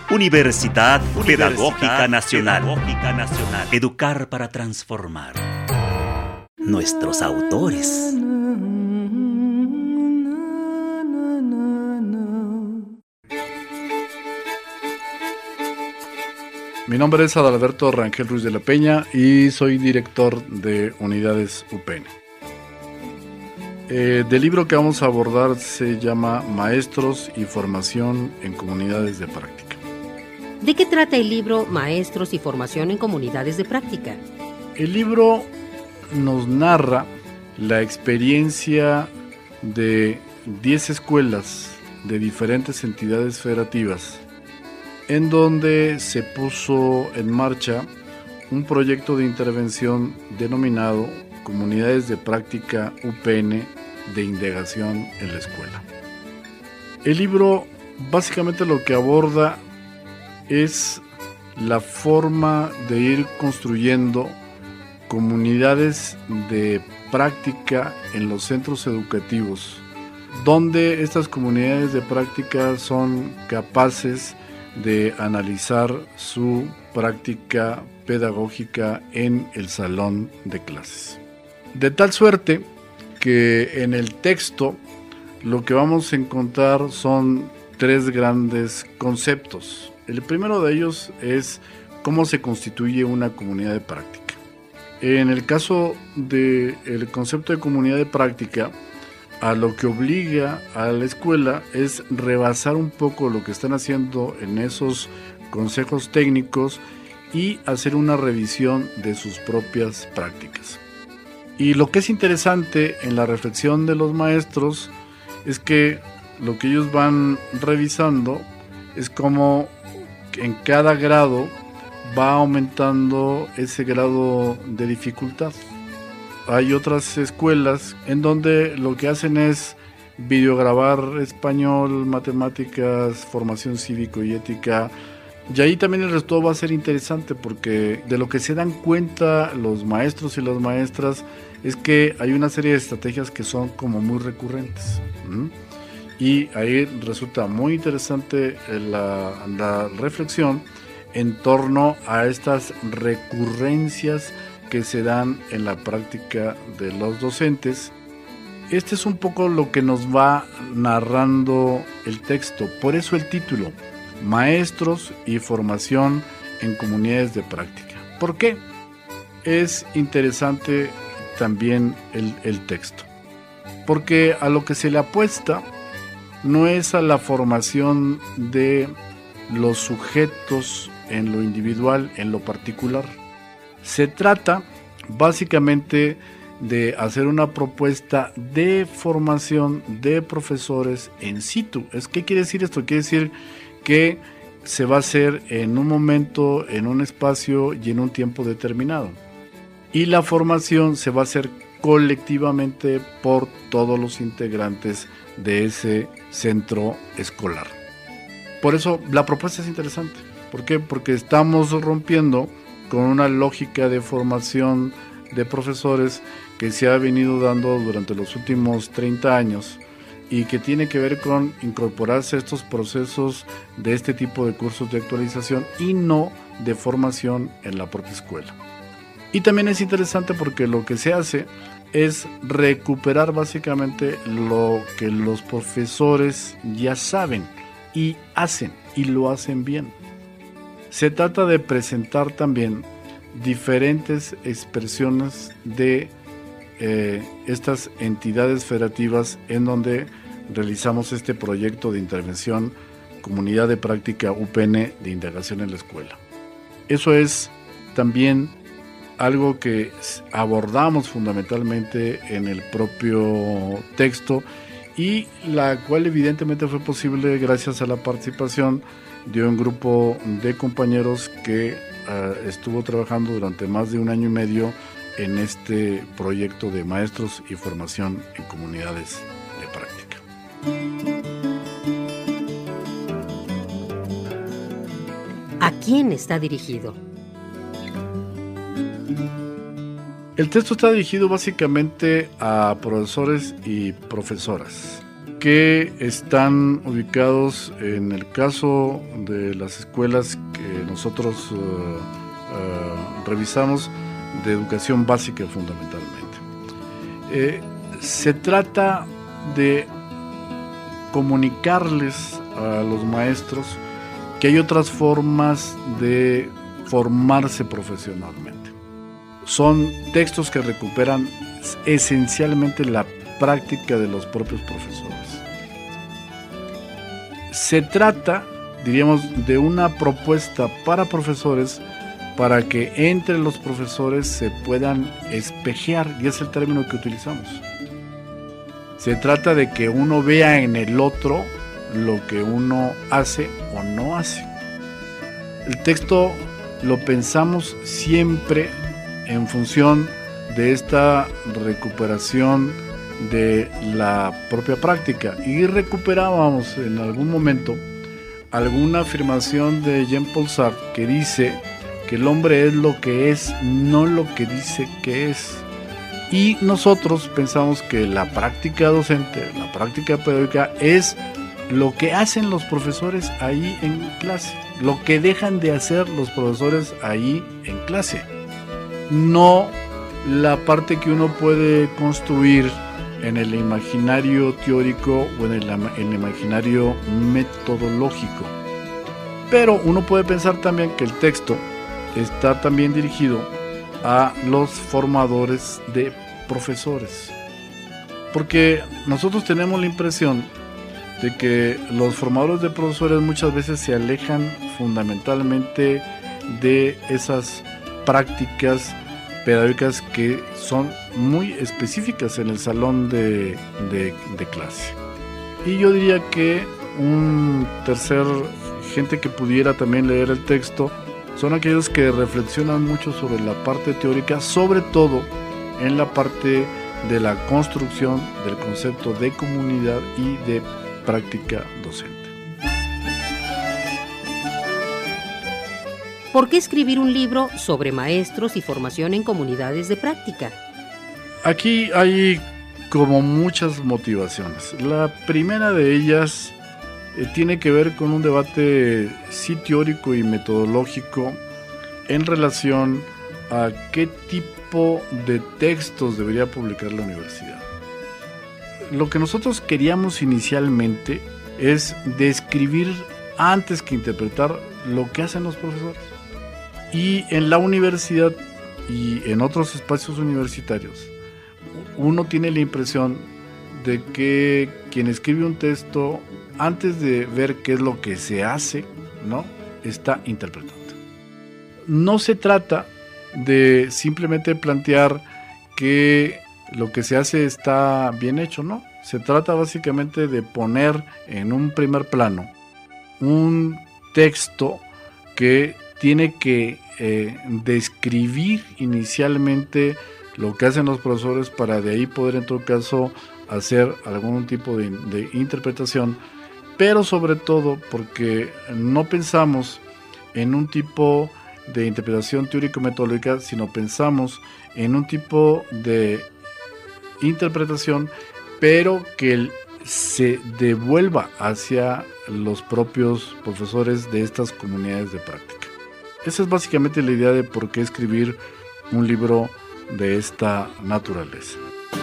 Universidad Pedagógica Nacional. Educar para transformar. Nuestros autores. Mi nombre es Adalberto Rangel Ruiz de la Peña y soy director de Unidades UPN. Del libro que vamos a abordar se llama Maestros y Formación en Comunidades de Práctica. ¿De qué trata el libro Maestros y Formación en Comunidades de Práctica? El libro nos narra la experiencia de 10 escuelas de diferentes entidades federativas en donde se puso en marcha un proyecto de intervención denominado Comunidades de Práctica UPN de Indagación en la Escuela. El libro básicamente lo que aborda es la forma de ir construyendo comunidades de práctica en los centros educativos, donde estas comunidades de práctica son capaces de analizar su práctica pedagógica en el salón de clases. De tal suerte que en el texto lo que vamos a encontrar son 3 grandes conceptos. El primero de ellos es cómo se constituye una comunidad de práctica. En el caso del concepto de comunidad de práctica, a lo que obliga a la escuela es rebasar un poco lo que están haciendo en esos consejos técnicos y hacer una revisión de sus propias prácticas. Y lo que es interesante en la reflexión de los maestros es que lo que ellos van revisando es cómo en cada grado va aumentando ese grado de dificultad. Hay otras escuelas en donde lo que hacen es videograbar español, matemáticas, formación cívico y ética. Y ahí también el resto va a ser interesante porque de lo que se dan cuenta los maestros y las maestras es que hay una serie de estrategias que son como muy recurrentes. Y ahí resulta muy interesante la reflexión en torno a estas recurrencias que se dan en la práctica de los docentes. Este es un poco lo que nos va narrando el texto, por eso el título, Maestros y Formación en Comunidades de Práctica. ¿Por qué? Es interesante también el texto, porque a lo que se le apuesta no es a la formación de los sujetos en lo individual, en lo particular. Se trata básicamente de hacer una propuesta de formación de profesores en situ. ¿Qué quiere decir esto? Quiere decir que se va a hacer en un momento, en un espacio y en un tiempo determinado. Y la formación se va a hacer colectivamente por todos los integrantes de ese centro escolar. Por eso la propuesta es interesante. ¿Por qué? Porque estamos rompiendo con una lógica de formación de profesores que se ha venido dando durante los últimos 30 años y que tiene que ver con incorporarse a estos procesos de este tipo de cursos de actualización y no de formación en la propia escuela. Y también es interesante porque lo que se hace es recuperar básicamente lo que los profesores ya saben y hacen, y lo hacen bien. Se trata de presentar también diferentes expresiones de estas entidades federativas en donde realizamos este proyecto de intervención Comunidad de Práctica UPN de Indagación en la Escuela. Eso es también algo que abordamos fundamentalmente en el propio texto y la cual evidentemente fue posible gracias a la participación de un grupo de compañeros que estuvo trabajando durante más de 1 año y medio en este proyecto de maestros y formación en comunidades de práctica. ¿A quién está dirigido? El texto está dirigido básicamente a profesores y profesoras. que están ubicados en el caso de las escuelas que nosotros revisamos de educación básica fundamentalmente. Se trata de comunicarles a los maestros que hay otras formas de formarse profesionalmente. Son textos que recuperan esencialmente la práctica de los propios profesores. Se trata, diríamos, de una propuesta para profesores para que entre los profesores se puedan espejear, y es el término que utilizamos. Se trata de que uno vea en el otro lo que uno hace o no hace. El texto lo pensamos siempre en función de esta recuperación de la propia práctica, y recuperábamos en algún momento alguna afirmación de Jean-Paul Sartre que dice que el hombre es lo que es, no lo que dice que es. Y nosotros pensamos que la práctica docente, la práctica pedagógica es lo que hacen los profesores ahí en clase, lo que dejan de hacer los profesores ahí en clase, no la parte que uno puede construir en el imaginario teórico o en el imaginario metodológico. Pero uno puede pensar también que el texto está también dirigido a los formadores de profesores, porque nosotros tenemos la impresión de que los formadores de profesores muchas veces se alejan fundamentalmente de esas prácticas pedagógicas que son muy específicas en el salón de clase. Y yo diría que un tercer gente que pudiera también leer el texto son aquellos que reflexionan mucho sobre la parte teórica, sobre todo en la parte de la construcción del concepto de comunidad y de práctica docente. ¿Por qué escribir un libro sobre maestros y formación en comunidades de práctica? Aquí hay como muchas motivaciones. La primera de ellas tiene que ver con un debate sí teórico y metodológico en relación a qué tipo de textos debería publicar la universidad. Lo que nosotros queríamos inicialmente es describir antes que interpretar lo que hacen los profesores. Y en la universidad y en otros espacios universitarios, uno tiene la impresión de que quien escribe un texto, antes de ver qué es lo que se hace, ¿no?, está interpretando. No se trata de simplemente plantear que lo que se hace está bien hecho, no. Se trata básicamente de poner en un primer plano un texto que tiene que describir inicialmente lo que hacen los profesores para de ahí poder en todo caso hacer algún tipo de interpretación, pero sobre todo porque no pensamos en un tipo de interpretación teórico-metodológica, sino pensamos en un tipo de interpretación, pero que se devuelva hacia los propios profesores de estas comunidades de práctica. Esa es básicamente la idea de por qué escribir un libro de esta naturaleza.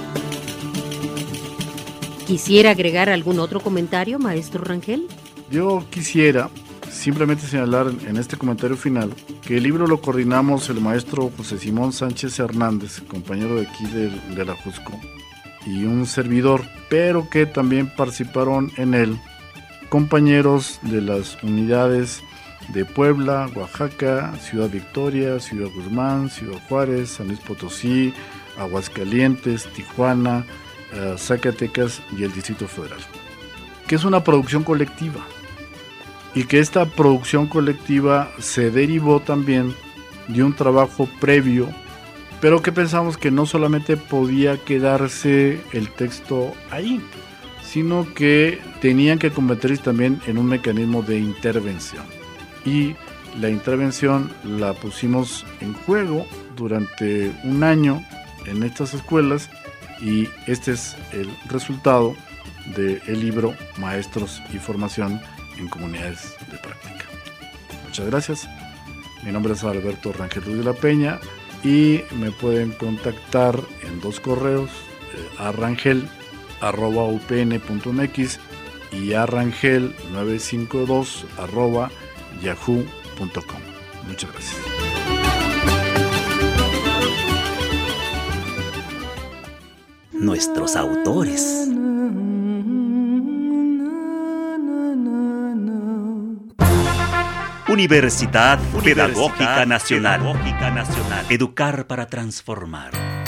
¿Quisiera agregar algún otro comentario, maestro Rangel? Yo quisiera simplemente señalar en este comentario final que el libro lo coordinamos el maestro José Simón Sánchez Hernández, compañero de aquí de la Jusco, y un servidor, pero que también participaron en él compañeros de las unidades de Puebla, Oaxaca, Ciudad Victoria, Ciudad Guzmán, Ciudad Juárez, San Luis Potosí, Aguascalientes, Tijuana, Zacatecas y el Distrito Federal, que es una producción colectiva, y que esta producción colectiva se derivó también de un trabajo previo, pero que pensamos que no solamente podía quedarse el texto ahí, sino que tenían que convertirse también en un mecanismo de intervención. Y la intervención la pusimos en juego durante un año en estas escuelas, y este es el resultado del libro Maestros y Formación en Comunidades de Práctica. Muchas gracias. Mi nombre es Alberto Rangel Ruiz de la Peña y me pueden contactar en 2 correos, arrangel@upn.mx y arrangel952@yahoo.com. Muchas gracias. Nuestros autores. Universidad Pedagógica Nacional. Educar para transformar.